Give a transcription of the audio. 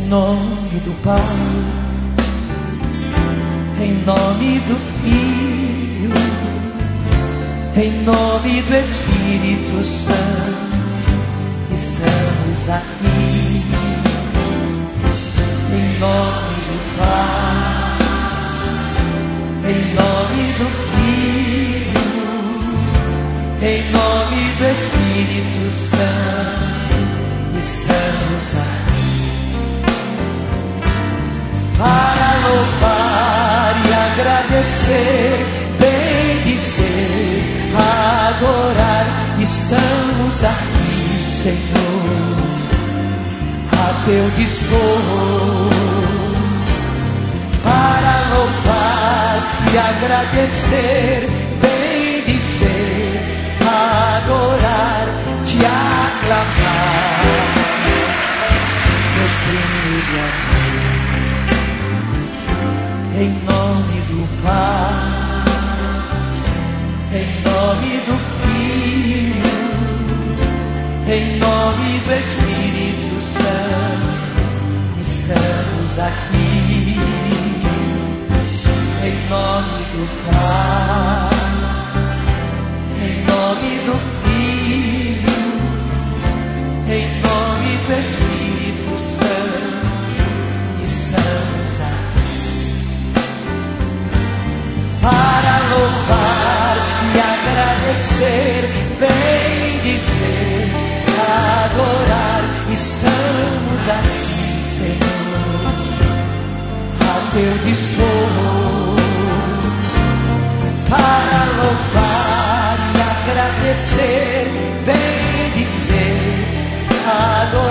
nome do Pai, em nome do Filho, em nome do Espírito Santo, estamos aqui. Em nome do Pai, em nome do Filho, em nome do Espírito Santo, estamos aqui para louvar e agradecer, bendizer, adorar. Estamos aqui, Senhor, a teu dispor, para louvar e agradecer, bendizer, adorar, te aclamar, Deus trino de amor. Em nome do Pai, em nome do Filho, em nome do Espírito Santo, estamos aqui. Em nome do Pai, em nome do Filho, em nome do Espírito Santo, estamos aqui para louvar e agradecer, bendizer, adorar. Estamos aqui, Senhor, a teu dispor, para louvar e agradecer, bendizer, adorar.